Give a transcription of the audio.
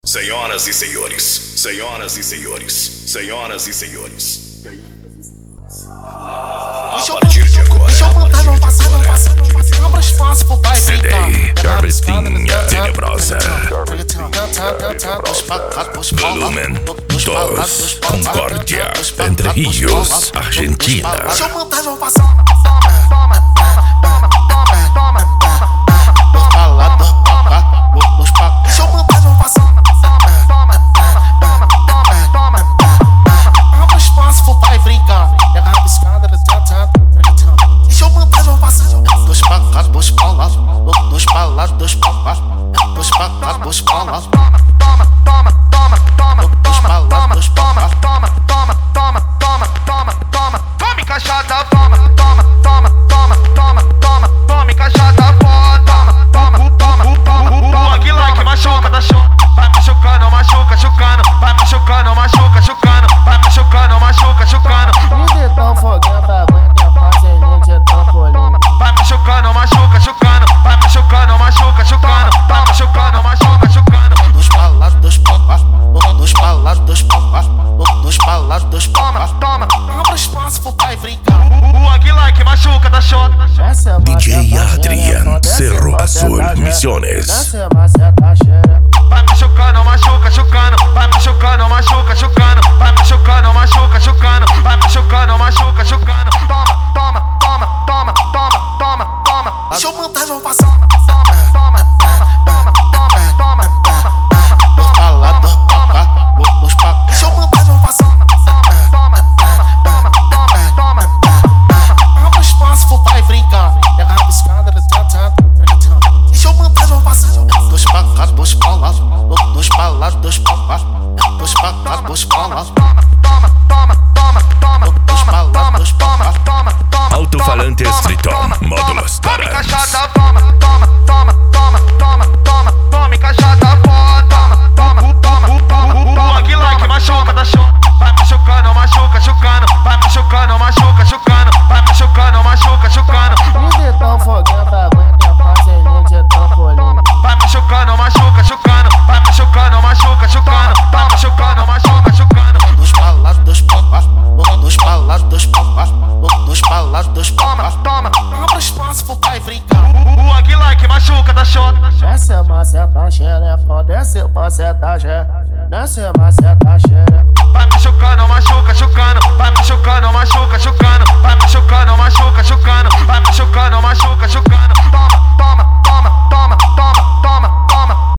Senhoras e senhores, senhoras e senhores, senhoras e senhores. A partir de agora, deixa eu mandar, não passa. Abra espaço pro pai brincar. CD, Carpetinha Tenebrosa. Volumen 2, Concórdia, Entre Rios, Argentina. Deixa eu mandar, não passa. Deixa eu mandar, não passa. Abra espaço pro pai brincar. Pega a piscada, deixa eu mandar, não passa. Dois pra cá, dois pra lá. Dois pra lá, dois pra cá. Dois pra cá, dois pra lá. Dois pra lá, dois pra cá. Tome caixada, tome caixada, toma. Que like machuca, dá show. Vai machucando, machuca, chucando. Vai machucando, machuca, chucando. Vai machucando, machuca, chucando. De tão foguenta, aguenta parcelinho de trampolim. Vai machucando, machuca, chucando. Vai machucando, machuca, chucando. Vai machucando, machuca, chucando. Dois pra lá, dois pra cá. Dois pra lá, dois pra cá. Dois pra lá, dois pra cá. Toma, abra espaço pro pai brincar. O Aguilar que machuca, dá shot. DJ Adrian, Cerro Azul, Misiones. Desce maceta cheira. Vai machucando, machuca, chucando. Vai machucando, machuca, chucando. Vai machucando, machuca, chucando. Vai machucando, machuca, chucando. Toma. Deixa eu mandar, não passar. Dois pra lá, dois pra cá. Dois pra cá. Deixa eu mandar, não passar. Abra espaço pro pai brincar. Pega a piscada, deixa eu mandar, não passar. Dois pra cá, dois pra lá. Dois pra lá, dois pra cá. Dois pra cá, dois pra lá. Dois pra lá, dois pra cá. Alto-falantes Triton, módulos Tome Taranx. caixada, tome caixada, toma. O Aguilar que machuca, dá show. Vai machucando, machuca, chucando. Vai machucando, machuca, chucando. Vai machucando, machuca, chucando. De tão foguenta, aguenta parcelinho de trampolim. Vai machucando, machuca, chucando. Vai machucando, machuca, chucando. Vai machucando, machuca, chucando. Dois pra lá, dois pra cá. Dois pra lá, dois pra cá. Dois pra lá, dois pra cá. Toma, abra espaço pro pai brincar. O Aguilar que machuca, dá shot. Desce maceta xereca, desce maceta xereca. Desce maceta xereca. Vai machucando, machuca, chucando. Vai machucando, machuca, chucando. Vai machucando, machuca, chucando. Vai machucando, machuca, chucando. Toma.